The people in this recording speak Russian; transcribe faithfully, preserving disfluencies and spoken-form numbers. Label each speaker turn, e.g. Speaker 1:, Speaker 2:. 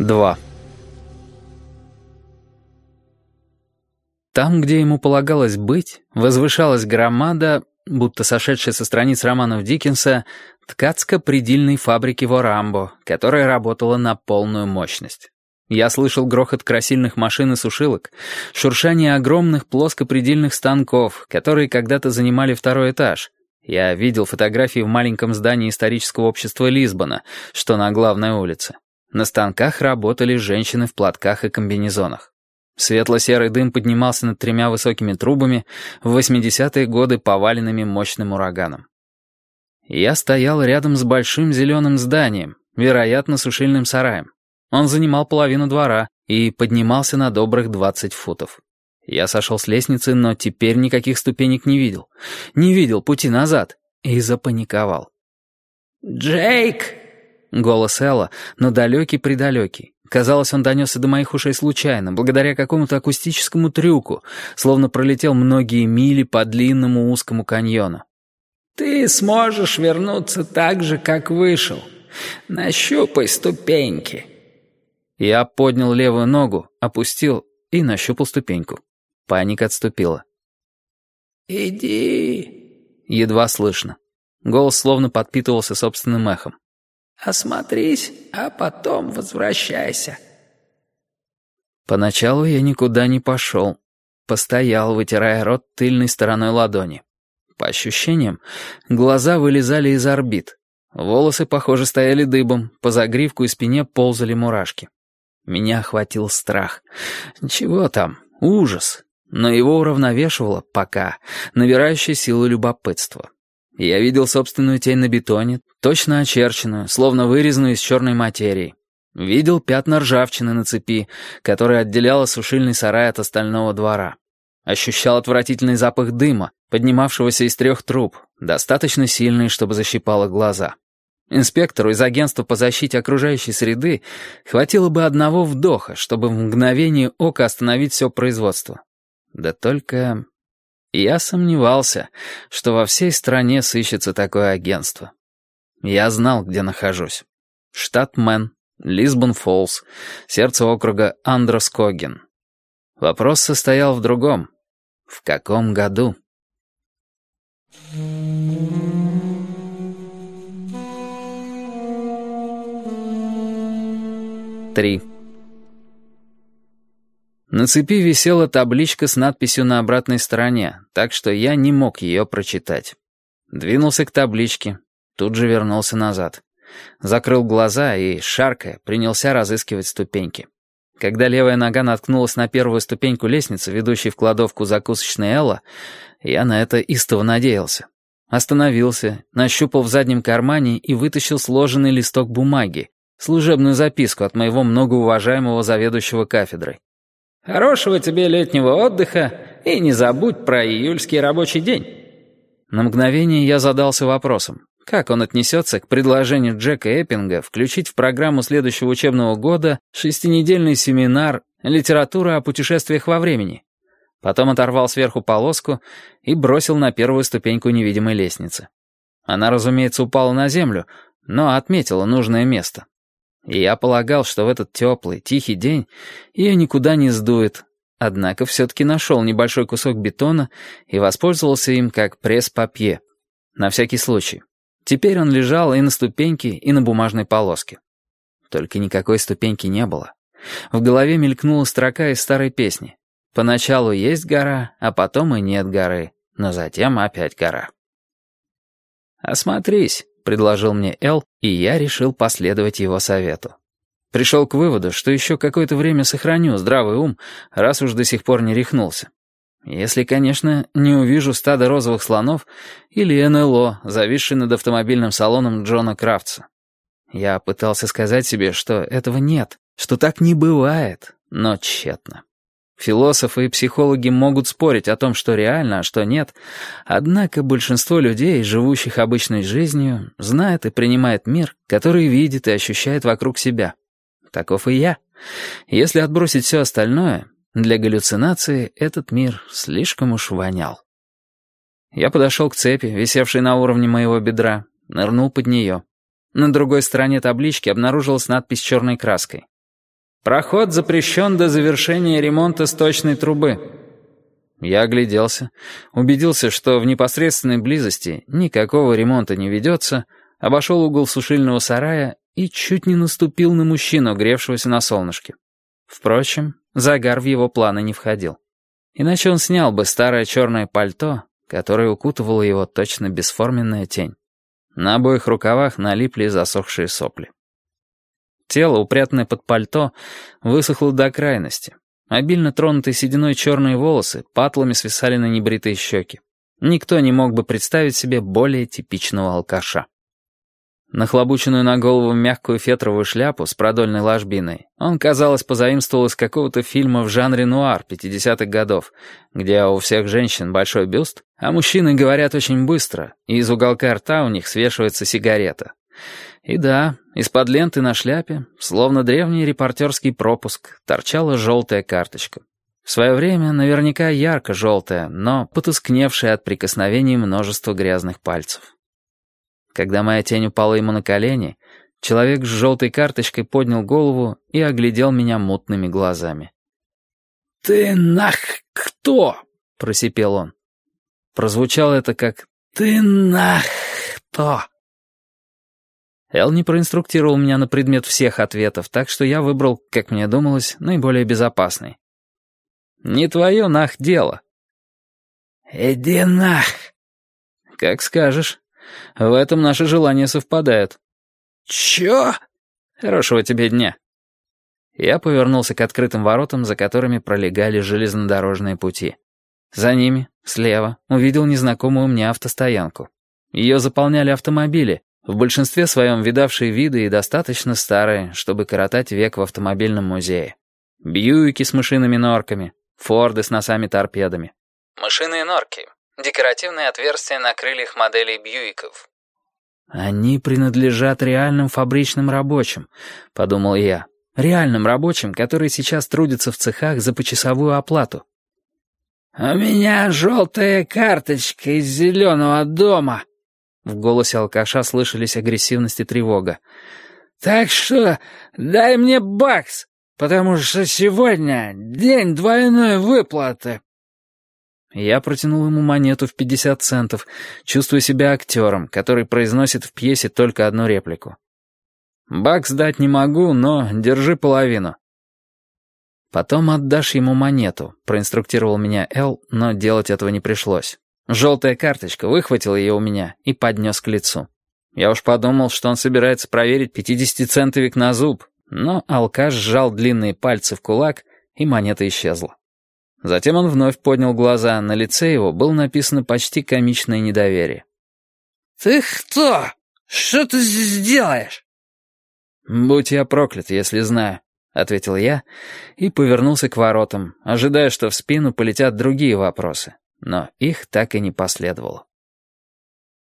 Speaker 1: Два. Там, где ему полагалось быть, возвышалась громада, будто сошедшая со страниц романов Диккенса, ткацко-предельной фабрики в Орамбо, которая работала на полную мощность. Я слышал грохот красильных машин и сушилок, шуршание огромных плоскопредельных станков, которые когда-то занимали второй этаж. Я видел фотографии в маленьком здании исторического общества Лисбона, что на главной улице. На станках работали женщины в платках и комбинезонах. Светло-серый дым поднимался над тремя высокими трубами, в восьмидесятые годы поваленными мощным ураганом. Я стоял рядом с большим зеленым зданием, вероятно, сушильным сараем. Он занимал половину двора и поднимался на добрых двадцать футов. Я сошел с лестницы, но теперь никаких ступенек не видел. Не видел пути назад и запаниковал.
Speaker 2: «Джейк!»
Speaker 1: Голос Элла, но далекий-предалекий. Казалось, он донесся до моих ушей случайно, благодаря какому-то акустическому трюку, словно пролетел многие мили по длинному узкому каньону.
Speaker 2: «Ты сможешь вернуться так же, как вышел. Нащупай ступеньки».
Speaker 1: Я поднял левую ногу, опустил и нащупал ступеньку. Паника отступила.
Speaker 2: «Иди».
Speaker 1: Едва слышно. Голос словно подпитывался собственным эхом.
Speaker 2: «Осмотрись, а потом возвращайся».
Speaker 1: Поначалу я никуда не пошел. Постоял, вытирая рот тыльной стороной ладони. По ощущениям, глаза вылезали из орбит. Волосы, похоже, стояли дыбом, по загривку и спине ползали мурашки. Меня охватил страх. Чего там? Ужас. Но его уравновешивало, пока, набирающее силу любопытство. Я видел собственную тень на бетоне, точно очерченную, словно вырезанную из черной материи. Видел пятна ржавчины на цепи, которая отделяла сушильный сарай от остального двора. Ощущал отвратительный запах дыма, поднимавшегося из трех труб, достаточно сильный, чтобы защипало глаза. Инспектору из агентства по защите окружающей среды хватило бы одного вдоха, чтобы в мгновение ока остановить все производство. Да только я сомневался, что во всей стране сыщется такое агентство. Я знал, где нахожусь. Штат Мэн, Лисбон-Фоллс, сердце округа Андроскоген. Вопрос состоял в другом. В каком году? Три. На цепи висела табличка с надписью на обратной стороне, так что я не мог ее прочитать. Двинулся к табличке, тут же вернулся назад. Закрыл глаза и, шаркая, принялся разыскивать ступеньки. Когда левая нога наткнулась на первую ступеньку лестницы, ведущей в кладовку закусочной Элла, я на это истово надеялся. Остановился, нащупал в заднем кармане и вытащил сложенный листок бумаги, служебную записку от моего многоуважаемого заведующего кафедрой.
Speaker 2: «Хорошего тебе летнего отдыха и не забудь про июльский рабочий день».
Speaker 1: На мгновение я задался вопросом, как он отнесется к предложению Джека Эппинга включить в программу следующего учебного года шестинедельный семинар «Литература о путешествиях во времени». Потом оторвал сверху полоску и бросил на первую ступеньку невидимой лестницы. Она, разумеется, упала на землю, но отметила нужное место. И я полагал, что в этот теплый, тихий день ее никуда не сдует, однако все-таки нашел небольшой кусок бетона и воспользовался им как пресс-папье. На всякий случай. Теперь он лежал и на ступеньке, и на бумажной полоске. Только никакой ступеньки не было. В голове мелькнула строка из старой песни. «Поначалу есть гора, а потом и нет горы, но затем опять гора». «Осмотрись», — предложил мне Эл, и я решил последовать его совету. Пришел к выводу, что еще какое-то время сохраню здравый ум, раз уж до сих пор не рехнулся. Если, конечно, не увижу стадо розовых слонов или эн эл о, зависший над автомобильным салоном Джона Крафтса. Я пытался сказать себе, что этого нет, что так не бывает, но тщетно. Философы и психологи могут спорить о том, что реально, а что нет, однако большинство людей, живущих обычной жизнью, знает и принимает мир, который видит и ощущает вокруг себя. Таков и я. Если отбросить все остальное, для галлюцинации этот мир слишком уж вонял. Я подошел к цепи, висевшей на уровне моего бедра, нырнул под нее. На другой стороне таблички обнаружилась надпись черной краской.
Speaker 2: Проход запрещен до завершения ремонта сточной трубы».
Speaker 1: Я огляделся, убедился, что в непосредственной близости никакого ремонта не ведется, обошел угол сушильного сарая и чуть не наступил на мужчину, гревшегося на солнышке. Впрочем, загар в его планы не входил. Иначе он снял бы старое черное пальто, которое укутывало его точно бесформенная тень. На обоих рукавах налипли засохшие сопли. Тело, упрятанное под пальто, высохло до крайности. Обильно тронутые сединой черные волосы патлами свисали на небритые щеки. Никто не мог бы представить себе более типичного алкаша. Нахлобученную на голову мягкую фетровую шляпу с продольной ложбиной он, казалось, позаимствовал из какого-то фильма в жанре нуар пятидесятых годов, где у всех женщин большой бюст, а мужчины говорят очень быстро, и из уголка рта у них свешивается сигарета. И да, из-под ленты на шляпе, словно древний репортерский пропуск, торчала желтая карточка. В свое время наверняка ярко-желтая, но потускневшая от прикосновений множества грязных пальцев. Когда моя тень упала ему на колени, человек с желтой карточкой поднял голову и оглядел меня мутными глазами.
Speaker 3: «Ты нах кто?» —
Speaker 1: просипел он. Прозвучало это как
Speaker 3: «Ты нах кто?»
Speaker 1: Эл не проинструктировал меня на предмет всех ответов, так что я выбрал, как мне думалось, наиболее безопасный. «Не твое нах дело».
Speaker 3: «Иди нах».
Speaker 1: «Как скажешь. В этом наши желания совпадают».
Speaker 3: «Чё?»
Speaker 1: «Хорошего тебе дня». Я повернулся к открытым воротам, за которыми пролегали железнодорожные пути. За ними, слева, увидел незнакомую мне автостоянку. Ее заполняли автомобили, в большинстве своем видавшие виды и достаточно старые, чтобы коротать век в автомобильном музее. Бьюики с мышиными норками, Форды с носами-торпедами. Мышиные норки — декоративные отверстия на крыльях моделей Бьюиков. «Они принадлежат реальным фабричным рабочим», — подумал я. «Реальным рабочим, которые сейчас трудятся в цехах за почасовую оплату».
Speaker 3: «У меня желтая карточка из зеленого дома».
Speaker 1: В голосе алкаша слышались агрессивность и тревога.
Speaker 3: «Так что дай мне бакс, потому что сегодня день двойной выплаты».
Speaker 1: Я протянул ему монету в пятьдесят центов, чувствуя себя актером, который произносит в пьесе только одну реплику. «Бакс дать не могу, но держи половину». «Потом отдашь ему монету», — проинструктировал меня Эл, но делать этого не пришлось. Желтая карточка выхватила ее у меня и поднес к лицу. Я уж подумал, что он собирается проверить пятидесятицентовик на зуб, но алкаш сжал длинные пальцы в кулак, и монета исчезла. Затем он вновь поднял глаза, на лице его было написано почти комичное недоверие.
Speaker 3: «Ты кто? Что ты здесь делаешь?»
Speaker 1: «Будь я проклят, если знаю», — ответил я и повернулся к воротам, ожидая, что в спину полетят другие вопросы. Но их так и не последовало.